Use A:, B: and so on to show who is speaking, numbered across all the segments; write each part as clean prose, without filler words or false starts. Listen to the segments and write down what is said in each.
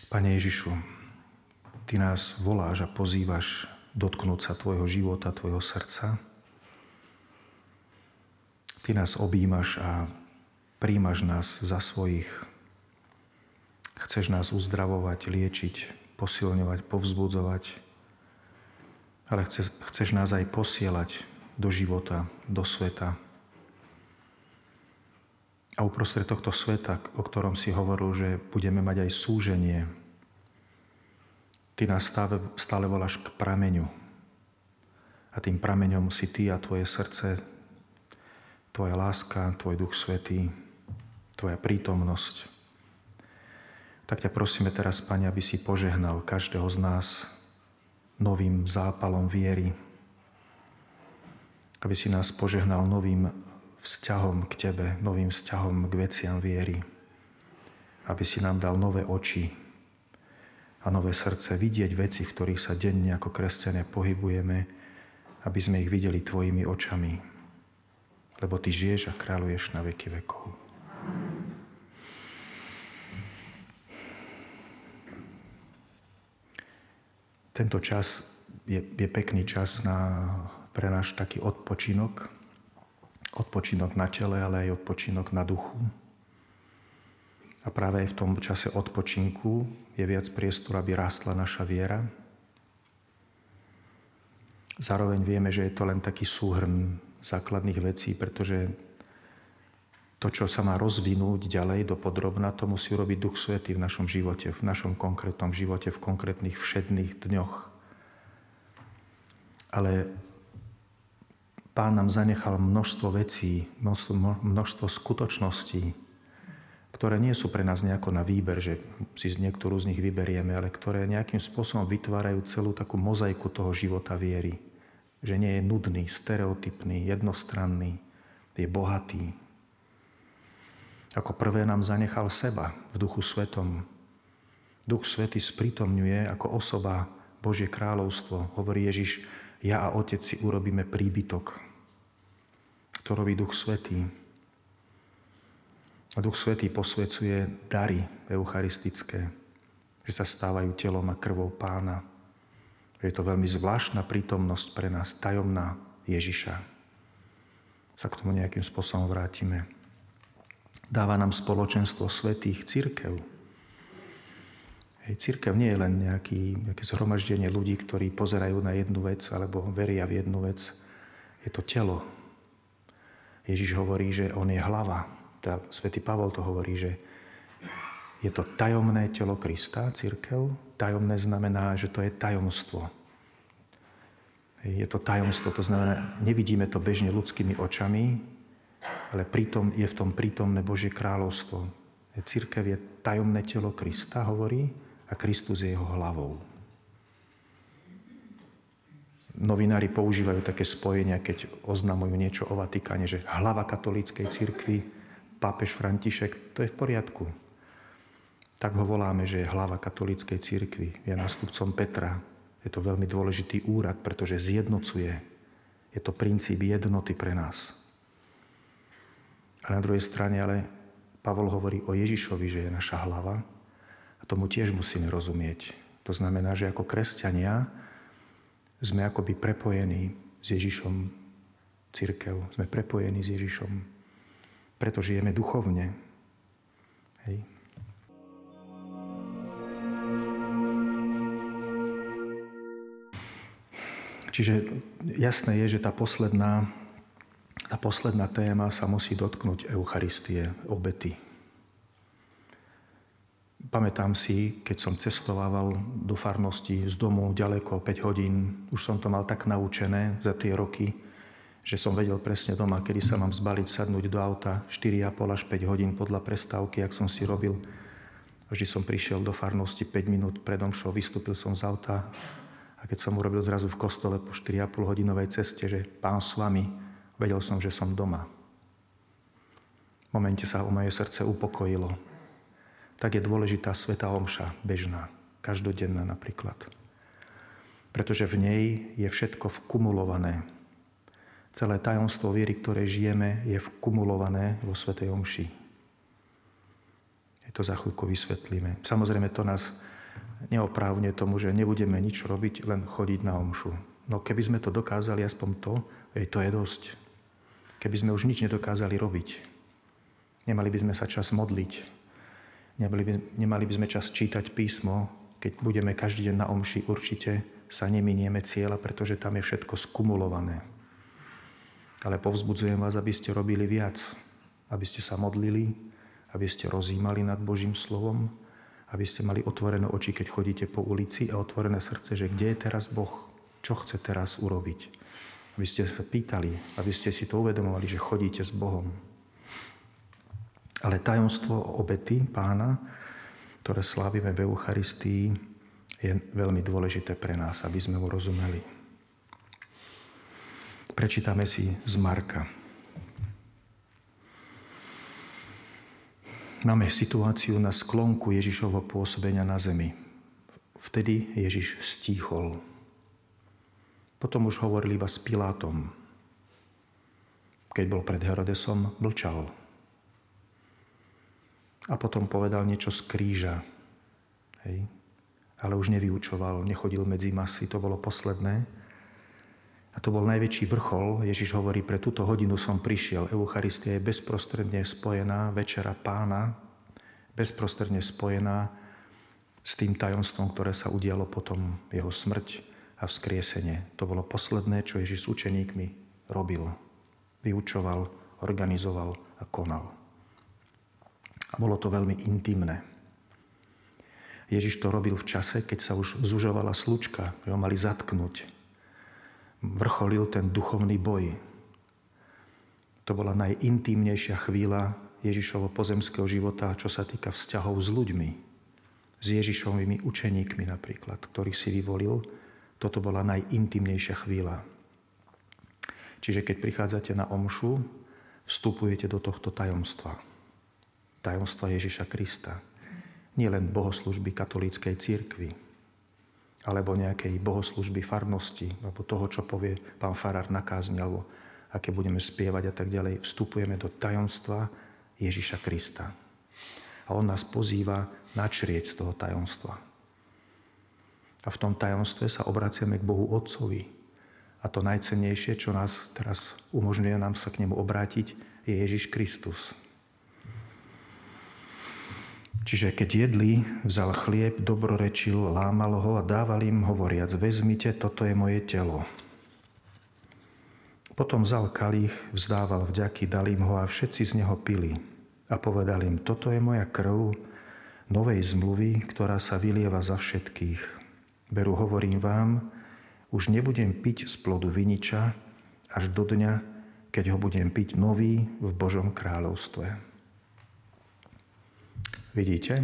A: Pane Ježišu, Ty nás voláš a pozývaš dotknúť sa Tvojho života, Tvojho srdca. Ty nás objímaš a príjmaš nás za svojich. Chceš nás uzdravovať, liečiť, posilňovať, povzbudzovať, ale chceš nás aj posielať do života, do sveta. A uprostred tohto sveta, o ktorom si hovoril, že budeme mať aj súženie, Ty nás stále voláš k prameňu. A tým prameňom si Ty a Tvoje srdce, Tvoja láska, Tvoj Duch Svätý, Tvoja prítomnosť. Tak ťa prosíme teraz, Pane, aby si požehnal každého z nás novým zápalom viery. Aby si nás požehnal novým vzťahom k Tebe, novým vzťahom k veciam viery. Aby si nám dal nové oči a nové srdce vidieť veci, v ktorých sa denne ako kresťania pohybujeme, aby sme ich videli Tvojimi očami. Lebo Ty žiješ a kráľuješ na veky vekov. Tento čas je pekný čas pre náš taký odpočinok. Odpočinok na tele, ale aj odpočinok na duchu. A práve aj v tom čase odpočinku je viac priestoru, aby rástla naša viera. Zároveň vieme, že je to len taký súhrn základných vecí, pretože to, čo sa má rozvinúť ďalej do podrobna, to musí urobiť Duch Svätý v našom živote, v našom konkrétnom živote, v konkrétnych všedných dňoch. Ale Pán nám zanechal množstvo vecí, množstvo skutočností, ktoré nie sú pre nás nejako na výber, že si niektorú z nich vyberieme, ale ktoré nejakým spôsobom vytvárajú celú takú mozaiku toho života viery. Že nie je nudný, stereotypný, jednostranný, je bohatý. Ako prvé nám zanechal seba v Duchu Svetom. Duch Svätý sprítomňuje ako osoba Božie kráľovstvo. Hovorí Ježiš, ja a Otec si urobíme príbytok. To robí Duch Svätý. A Duch Svätý posvecuje dary eucharistické, že sa stávajú telom a krvou Pána. Je to veľmi zvláštna prítomnosť pre nás, tajomná Ježiša. Sa k tomu nejakým spôsobom vrátime. Dáva nám spoločenstvo svätých, cirkev. Cirkev nie je len nejaké zhromaždenie ľudí, ktorí pozerajú na jednu vec alebo veria v jednu vec. Je to telo. Ježiš hovorí, že on je hlava. Svätý Pavol to hovorí, že je to tajomné telo Krista, cirkev. Tajomné znamená, že to je tajomstvo. Je to tajomstvo, to znamená, nevidíme to bežne ľudskými očami, ale je v tom prítomné Božie kráľovstvo. Cirkev je tajomné telo Krista, hovorí, a Kristus je jeho hlavou. Novinári používajú také spojenia, keď oznamujú niečo o Vatikáne, že hlava katolíckej cirkvi, pápež František, to je v poriadku. Tak ho voláme, že je hlava katolíckej cirkvi, je nástupcom Petra. Je to veľmi dôležitý úrad, pretože zjednocuje. Je to princíp jednoty pre nás. A na druhej strane ale Pavol hovorí o Ježišovi, že je naša hlava a tomu tiež musíme rozumieť. To znamená, že ako kresťania sme akoby prepojení s Ježišom, cirkev. Sme prepojení s Ježišom. Preto žijeme duchovne. Hej. Čiže jasné je, že tá posledná téma sa musí dotknúť Eucharistie, obety. Pamätám si, keď som cestovával do farnosti z domu ďaleko 5 hodín, už som to mal tak naučené za tie roky, že som vedel presne doma, kedy sa mám zbaliť, sadnúť do auta 4,5 až 5 hodín podľa prestávky, ak som si robil. Vždy som prišiel do farnosti 5 minút pred omšou, vystúpil som z auta a keď som urobil zrazu v kostole po 4,5 hodinovej ceste, že Pán s vami, vedel som, že som doma. V momente sa o moje srdce upokojilo. Tak je dôležitá svätá omša, bežná, každodenná napríklad. Pretože v nej je všetko vkumulované. Celé tajomstvo viery, ktoré žijeme, je vkumulované vo svätej omši. To za chvíľku vysvetlíme. Samozrejme, to nás neoprávne tomu, že nebudeme nič robiť, len chodiť na omšu. No keby sme to dokázali aspoň to je dosť. Keby sme už nič nedokázali robiť, nemali by sme sa čas modliť, nemali by sme čas čítať písmo, keď budeme každý deň na omši, určite sa neminieme cieľa, pretože tam je všetko skumulované. Ale povzbudzujem vás, aby ste robili viac, aby ste sa modlili, aby ste rozjímali nad Božím slovom, aby ste mali otvorené oči, keď chodíte po ulici a otvorené srdce, že kde je teraz Boh, čo chce teraz urobiť. Aby ste sa pýtali, aby ste si to uvedomovali, že chodíte s Bohom. Ale tajomstvo obety Pána, ktoré slávime v Eucharistii, je veľmi dôležité pre nás, aby sme ho rozumeli. Prečítame si z Marka. Máme situáciu na sklonku Ježišovho pôsobenia na zemi. Vtedy Ježiš stíchol. Potom už hovoril iba s Pilátom. Keď bol pred Herodesom, mlčal. A potom povedal niečo z kríža. Hej. Ale už nevyučoval, nechodil medzi masy, to bolo posledné. A to bol najväčší vrchol. Ježiš hovorí, pre túto hodinu som prišiel. Eucharistia je bezprostredne spojená, večera Pána, bezprostredne spojená s tým tajomstvom, ktoré sa udialo potom jeho smrť a vzkriesenie. To bolo posledné, čo Ježiš s učeníkmi robil. Vyučoval, organizoval a konal. A bolo to veľmi intimné. Ježiš to robil v čase, keď sa už zužovala slučka, že ho mali zatknúť. Vrcholil ten duchovný boj. To bola najintímnejšia chvíľa Ježišovho pozemského života, čo sa týka vzťahov s ľuďmi. S Ježišovými učeníkmi napríklad, ktorých si vyvolil. Toto bola najintímnejšia chvíľa. Čiže keď prichádzate na omšu, vstupujete do tohto tajomstva. Tajomstva Ježiša Krista. Nie len bohoslúžby katolíckej cirkvi, alebo nejakej bohoslúžby farnosti, alebo toho, čo povie pán farár na kázni, alebo aké budeme spievať a tak ďalej. Vstupujeme do tajomstva Ježiša Krista. A on nás pozýva načrieť z toho tajomstva. A v tom tajomstve sa obraciame k Bohu Otcovi. A to najcennejšie, čo nás teraz umožňuje nám sa k nemu obrátiť, je Ježiš Kristus. Čiže keď jedli, vzal chlieb, dobrorečil, lámal ho a dával im, hovoriac, vezmite, toto je moje telo. Potom vzal kalich, vzdával vďaky, dal im ho a všetci z neho pili. A povedal im, toto je moja krv novej zmluvy, ktorá sa vylieva za všetkých. Veru, hovorím vám, už nebudem piť z plodu viniča až do dňa, keď ho budem piť nový v Božom kráľovstve. Vidíte?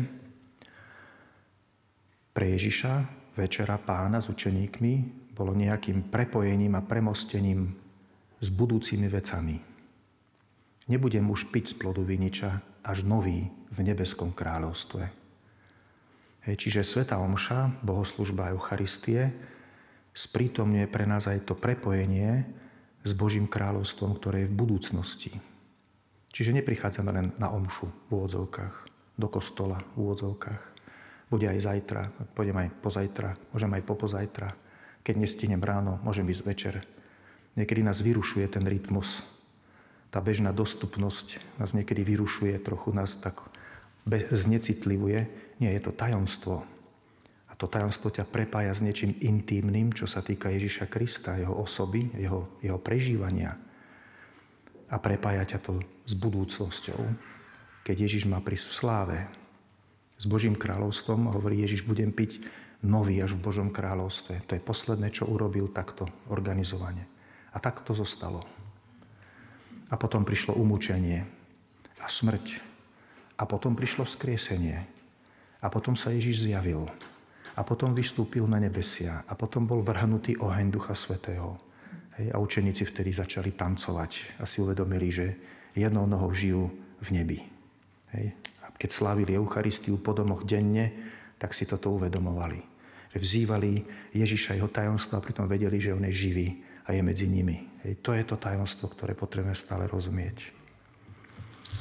A: Pre Ježiša večera Pána s učeníkmi bolo nejakým prepojením a premostením s budúcimi vecami. Nebudem už piť z plodu viniča až nový v nebeskom kráľovstve. Čiže svätá omša, bohoslužba Eucharistie, sprítomňuje pre nás aj to prepojenie s Božím kráľovstvom, ktoré je v budúcnosti. Čiže neprichádzame len na omšu v úvodzovkách, do kostola v úvodzovkách. Bude aj zajtra, pôjdem aj pozajtra, môžem aj popozajtra. Keď nestihnem ráno, môžem ísť večer. Niekedy nás vyrušuje ten rytmus. Tá bežná dostupnosť nás niekedy vyrušuje, trochu nás tak znecitlivuje. Nie, je to tajomstvo. A to tajomstvo ťa prepája s niečím intímnym, čo sa týka Ježiša Krista, jeho osoby, jeho prežívania. A prepája ťa to s budúcnosťou. Keď Ježiš má prísť v sláve, s Božím kráľovstvom, hovorí Ježiš, budem piť nový až v Božom kráľovstve. To je posledné, čo urobil takto organizovane. A tak to zostalo. A potom prišlo umúčenie a smrť. A potom prišlo vzkriesenie. A potom sa Ježiš zjavil. A potom vystúpil na nebesia. A potom bol vrhnutý oheň Ducha Svätého. A učeníci vtedy začali tancovať. A si uvedomili, že jednou nohou žijú v nebi. A keď slávili Eucharistiu po domoch denne, tak si toto uvedomovali. Že vzývali Ježiša jeho tajomstvo a pritom vedeli, že on je živý a je medzi nimi. To je to tajomstvo, ktoré potrebujeme stále rozumieť.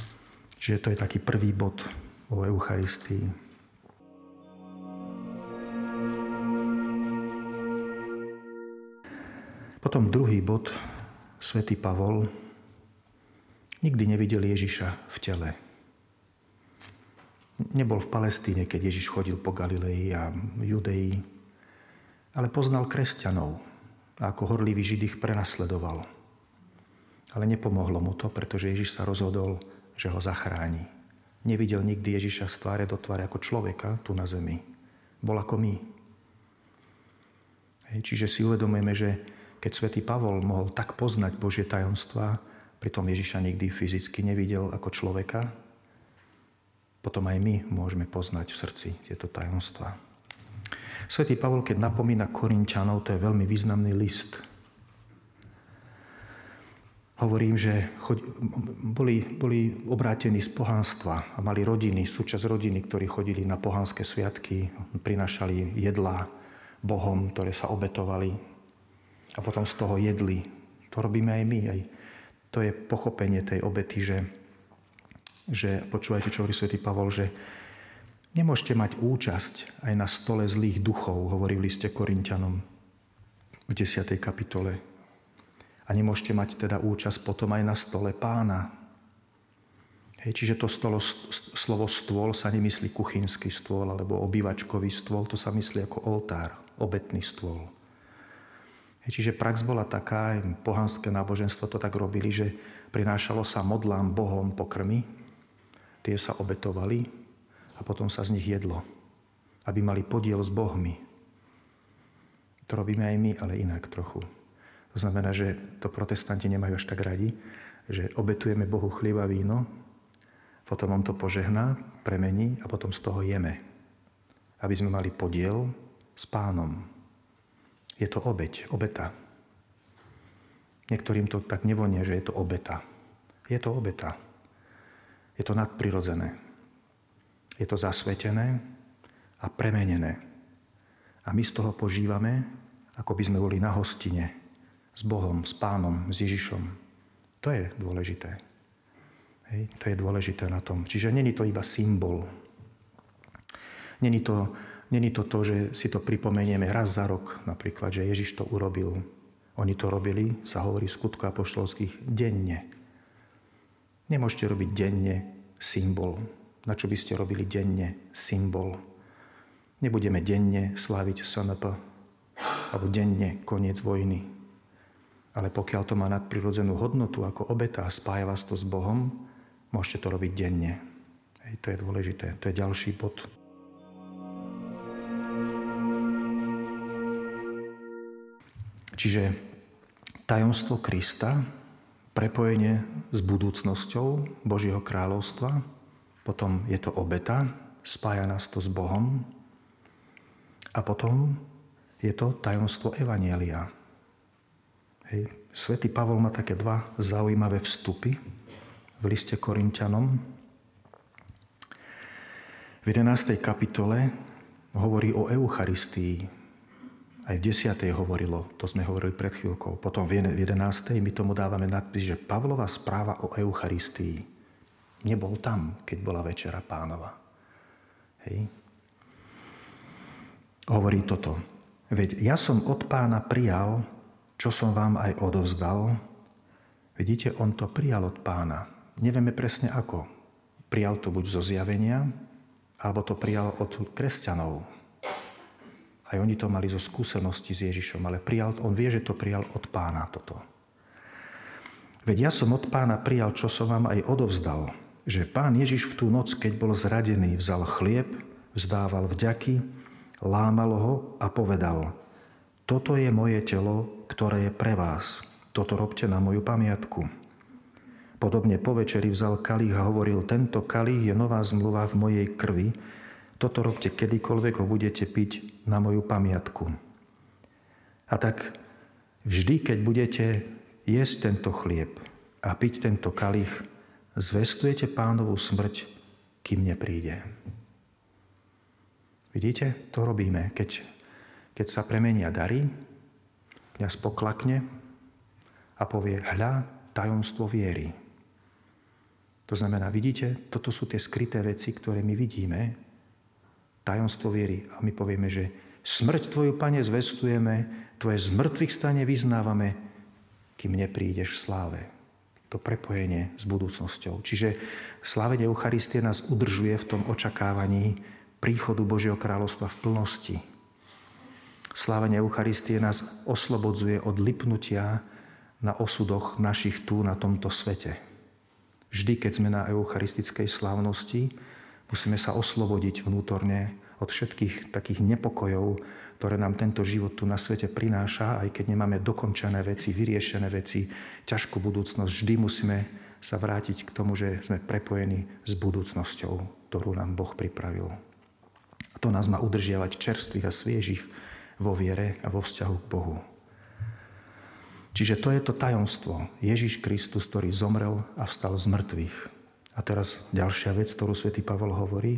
A: Čiže to je taký prvý bod o Eucharistii. Potom druhý bod, svätý Pavol nikdy nevidel Ježiša v tele. Nebol v Palestíne, keď Ježiš chodil po Galilei a Judei, ale poznal kresťanov a ako horlivý Žid ich prenasledoval. Ale nepomohlo mu to, pretože Ježiš sa rozhodol, že ho zachráni. Nevidel nikdy Ježiša z tváre do tváre ako človeka tu na zemi. Bol ako my. Čiže si uvedomujeme, že keď svätý Pavol mohol tak poznať Božie tajomstvá, pritom Ježiša nikdy fyzicky nevidel ako človeka, potom aj my môžeme poznať v srdci tieto tajomstvá. Svätý Pavol, keď napomína Korinťanov, to je veľmi významný list. Hovorím, že boli obrátení z pohánstva a mali rodiny, súčasť rodiny, ktorí chodili na pohánske sviatky, prinášali jedlá Bohom, ktoré sa obetovali a potom z toho jedli. To robíme aj my. Aj to je pochopenie tej obety, že počúvajte, čo hovorí svätý Pavol, že nemôžete mať účasť aj na stole zlých duchov, hovorí v liste Korinťanom v 10. kapitole. A nemôžete mať teda účasť potom aj na stole Pána. Čiže to slovo stôl sa nemyslí kuchynský stôl alebo obývačkový stôl, to sa myslí ako oltár, obetný stôl. Čiže prax bola taká, pohanské náboženstvo to tak robili, že prinášalo sa modlám Bohom pokrmy, tie sa obetovali a potom sa z nich jedlo, aby mali podiel s Bohmi. To robíme aj my, ale inak trochu. To znamená, že to protestanti nemajú až tak radi, že obetujeme Bohu chlieb a víno, potom on to požehná, premení a potom z toho jeme. Aby sme mali podiel s Pánom. Je to obeť, obeta. Niektorým to tak nevonie, že je to obeta. Je to obeta. Je to nadprirodzené. Je to zasvetené a premenené. A my z toho požívame, ako by sme boli na hostine s Bohom, s Pánom, s Ježišom. To je dôležité. To je dôležité na tom. Čiže není to iba symbol. Není to, že si to pripomenieme raz za rok, napríklad, že Ježiš to urobil. Oni to robili, sa hovorí v Skutkoch apoštolských, denne. Nemôžete robiť denne symbol. Na čo by ste robili denne symbol? Nebudeme denne sláviť SNP alebo denne koniec vojny. Ale pokiaľ to má nadprirodzenú hodnotu ako obeta a spája vás to s Bohom, môžete to robiť denne. To je dôležité. To je ďalší bod. Čiže tajomstvo Krista, prepojenie s budúcnosťou Božieho kráľovstva, potom je to obeta, spája nás to s Bohom a potom je to tajomstvo evanjelia. Svätý Pavol má také dva zaujímavé vstupy v liste Korinťanom. V 11. kapitole hovorí o Eucharistii. Aj v 10. hovorilo, to sme hovorili pred chvíľkou. Potom v 11. my tomu dávame nadpis, že Pavlova správa o Eucharistii. Nebol tam, keď bola Večera Pánova. Hovorí toto. Veď ja som od Pána prijal, čo som vám aj odovzdal. Vidíte, on to prijal od Pána. Nevieme presne ako. Prijal to buď zo zjavenia, alebo to prijal od kresťanov. Aj oni to mali zo skúsenosti s Ježišom, ale on vie, že to prijal od Pána toto. Veď ja som od Pána prijal, čo som vám aj odovzdal, že Pán Ježiš v tú noc, keď bol zradený, vzal chlieb, vzdával vďaky, lámal ho a povedal: Toto je moje telo, ktoré je pre vás. Toto robte na moju pamiatku. Podobne po večeri vzal kalich a hovoril: Tento kalich je nová zmluva v mojej krvi. Toto robte kedykoľvek ho budete piť na moju pamiatku. A tak vždy, keď budete jesť tento chlieb a piť tento kalich, zvestujete Pánovu smrť, kým nepríde. Vidíte? To robíme. Keď sa premenia dary, kňaz poklakne a povie: hľa, tajomstvo viery. To znamená, vidíte, toto sú tie skryté veci, ktoré my vidíme, tajomstvo viery. A my povieme, že Smrť Tvoju, Pane, zvestujeme, Tvoje zmrtvých stane vyznávame, kým neprídeš v sláve. To prepojenie s budúcnosťou. Čiže slávenie Eucharistie nás udržuje v tom očakávaní príchodu Božieho kráľovstva v plnosti. Slávenie Eucharistie nás oslobodzuje od lipnutia na osudoch našich tu na tomto svete. Vždy, keď sme na eucharistickej slávnosti, musíme sa oslobodiť vnútorne od všetkých takých nepokojov, ktoré nám tento život tu na svete prináša, aj keď nemáme dokončené veci, vyriešené veci, ťažkú budúcnosť. Vždy musíme sa vrátiť k tomu, že sme prepojení s budúcnosťou, ktorú nám Boh pripravil. A to nás má udržiavať čerstvých a sviežich vo viere a vo vzťahu k Bohu. Čiže to je to tajomstvo. Ježiš Kristus, ktorý zomrel a vstal z mŕtvych. A teraz ďalšia vec, ktorú svätý Pavol hovorí,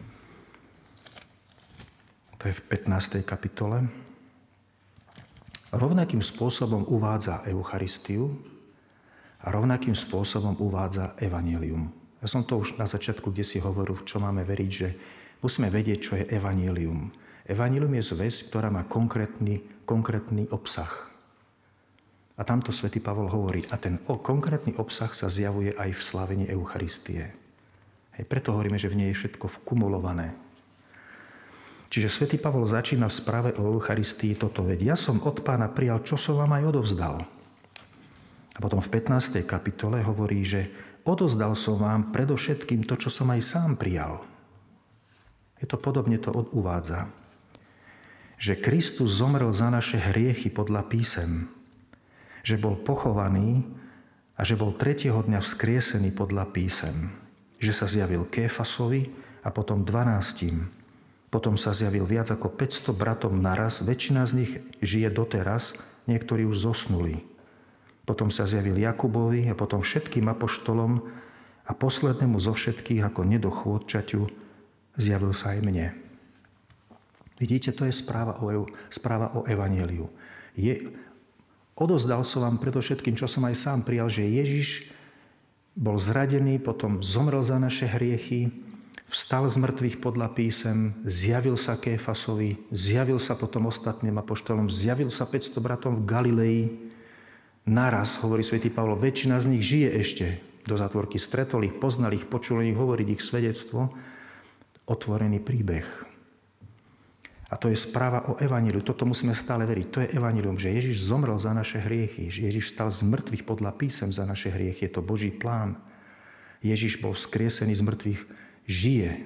A: to je v 15. kapitole. Rovnakým spôsobom uvádza Eucharistiu a rovnakým spôsobom uvádza Evanjelium. Ja som to už na začiatku, kde si hovoril, čo máme veriť, že musíme vedieť, čo je Evanjelium. Evanjelium je zvesť, ktorá má konkrétny obsah. A tamto svätý Pavol hovorí, a ten konkrétny obsah sa zjavuje aj v slávení Eucharistie. Preto hovoríme, že v nej je všetko kumulované. Čiže svätý Pavol začína v správe o Eucharistii toto veď. Ja som od Pána prijal, čo som vám aj odovzdal. A potom v 15. kapitole hovorí, že odovzdal som vám predovšetkým to, čo som aj sám prijal. Je to podobne to uvádza. Že Kristus zomrel za naše hriechy podľa písem. Že bol pochovaný a že bol 3. dňa vzkriesený podľa písem. Že sa zjavil Kéfasovi a potom 12. Potom sa zjavil viac ako 500 bratom naraz, väčšina z nich žije doteraz, niektorí už zosnuli. Potom sa zjavil Jakubovi a potom všetkým apoštolom a poslednému zo všetkých ako nedochôdčaťu zjavil sa aj mne. Vidíte, to je správa o Evanjeliu. Odozdal som vám predovšetkým, čo som aj sám prijal, že Ježiš bol zradený, potom zomrel za naše hriechy, vstal z mŕtvych podľa písem, zjavil sa Kéfasovi, zjavil sa potom ostatným apoštolom, zjavil sa 500 bratom v Galilei. Naraz, hovorí svätý Pavol, väčšina z nich žije ešte. Do zátvorky stretol ich, poznal ich, počul ich hovoriť ich svedectvo. Otvorený príbeh. A to je správa o Evanjeliu. Toto musíme stále veriť. To je Evanjelium, že Ježiš zomrel za naše hriechy, že Ježiš vstal z mŕtvych podľa písem za naše hriechy. Je to Boží plán. Ježiš bol vzkriesený z mŕtvych, žije.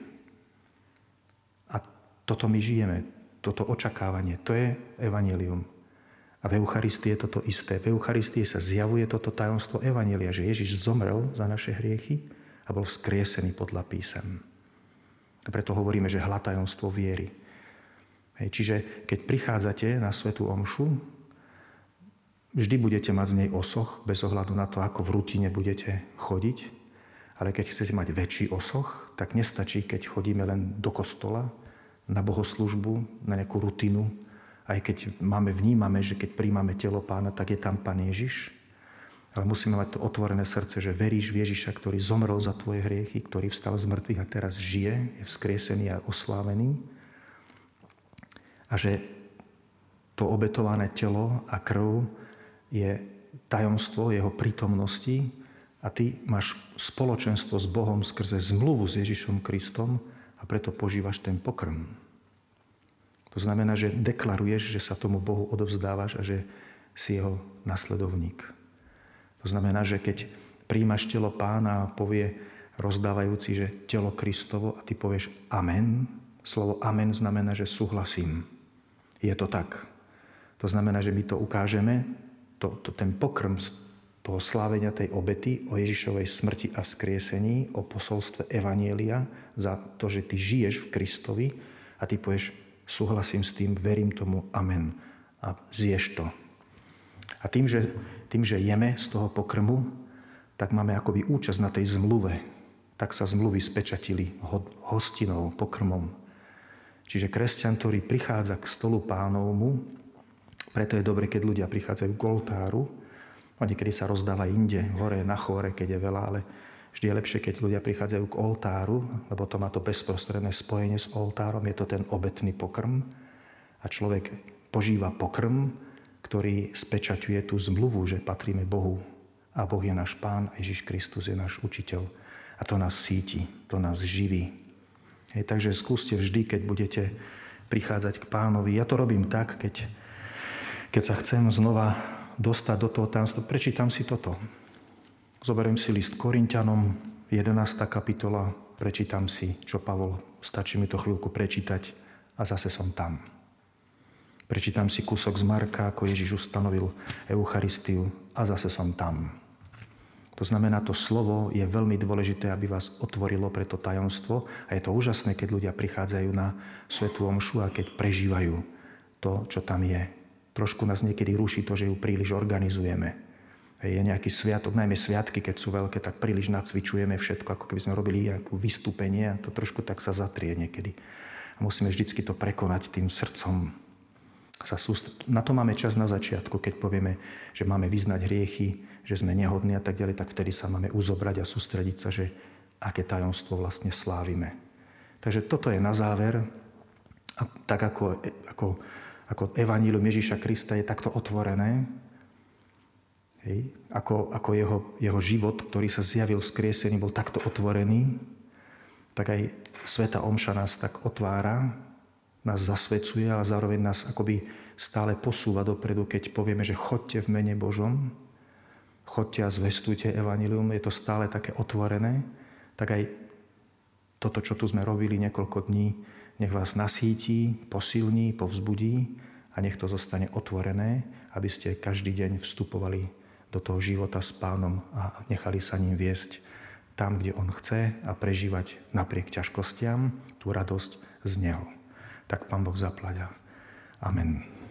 A: A toto my žijeme, toto očakávanie, to je Evanjelium. A v Eucharistii je toto isté. V Eucharistii sa zjavuje toto tajomstvo Evanjelia, že Ježiš zomrel za naše hriechy a bol vzkriesený podľa písem. A preto hovoríme, že tajomstvo viery. Čiže keď prichádzate na svätú omšu, vždy budete mať z nej osoch, bez ohľadu na to, ako v rutine budete chodiť. Ale keď chcete mať väčší osoch, tak nestačí, keď chodíme len do kostola, na bohoslúžbu, na nejakú rutinu. Aj keď vnímame, že keď príjmame telo Pána, tak je tam Pán Ježiš. Ale musíme mať to otvorené srdce, že veríš v Ježiša, ktorý zomrel za tvoje hriechy, ktorý vstal z mŕtvych a teraz žije, je vzkriesený a oslávený. A že to obetované telo a krv je tajomstvo jeho prítomnosti a ty máš spoločenstvo s Bohom skrze zmluvu s Ježišom Kristom a preto požívaš ten pokrm. To znamená, že deklaruješ, že sa tomu Bohu odovzdávaš a že si jeho nasledovník. To znamená, že keď príjmaš telo Pána a povie rozdávajúci, že telo Kristovo a ty povieš amen, slovo amen znamená, že súhlasím. Je to tak. To znamená, že my to ukážeme, ten pokrm z toho slávenia tej obety o Ježišovej smrti a vzkriesení, o posolstve Evanjelia za to, že ty žiješ v Kristovi a ty povieš súhlasím s tým, verím tomu, amen. A zješ to. A tým, že jeme z toho pokrmu, tak máme akoby účasť na tej zmluve. Tak sa zmluvy spečatili hostinou, pokrmom. Čiže kresťan, ktorý prichádza k stolu Pánovmu, preto je dobre, keď ľudia prichádzajú k oltáru, a niekedy sa rozdáva inde, hore na chóre, keď je veľa, ale vždy je lepšie, keď ľudia prichádzajú k oltáru, lebo to má to bezprostredné spojenie s oltárom, je to ten obetný pokrm. A A človek požíva pokrm, ktorý spečaťuje tú zmluvu, že patríme Bohu. A Boh je náš Pán, a Ježiš Kristus je náš učiteľ. A to nás síti, to nás živí. Takže skúste vždy, keď budete prichádzať k Pánovi. Ja to robím tak, keď sa chcem znova dostať do toho tajomstva. Prečítam si toto. Zoberiem si list Korinťanom, 11. kapitola, prečítam si, čo Pavol, stačí mi to chvíľku prečítať a zase som tam. Prečítam si kúsok z Marka, ako Ježiš ustanovil Eucharistiu a zase som tam. To znamená, to slovo je veľmi dôležité, aby vás otvorilo pre to tajomstvo a je to úžasné, keď ľudia prichádzajú na svätú omšu a keď prežívajú to, čo tam je. Trošku nás niekedy ruší to, že ju príliš organizujeme. Je nejaký sviatok, najmä sviatky, keď sú veľké, tak príliš nacvičujeme všetko, ako keby sme robili nejaké vystúpenie a to trošku tak sa zatrie niekedy. A musíme vždycky to prekonať tým srdcom. Na to máme čas na začiatku, keď povieme, že máme vyznať hriechy, že sme nehodní a tak ďalej, tak vtedy sa máme uzobrať a sústrediť sa, že aké tajomstvo vlastne slávime. Takže toto je na záver. A tak ako evanjelium Ježiša Krista je takto otvorené, ako jeho život, ktorý sa zjavil vzkriesený, bol takto otvorený, tak aj svätá omša nás tak otvára, nás zasvecuje, ale zároveň nás akoby stále posúva dopredu, keď povieme, že choďte v mene Božom, choďte a zvestujte evanjelium, je to stále také otvorené, tak aj toto, čo tu sme robili niekoľko dní, nech vás nasíti, posilní, povzbudí a nech to zostane otvorené, aby ste každý deň vstupovali do toho života s Pánom a nechali sa ním viesť tam, kde on chce a prežívať napriek ťažkostiam tú radosť z neho. Tak Pán Boh zapľaďa. Amen.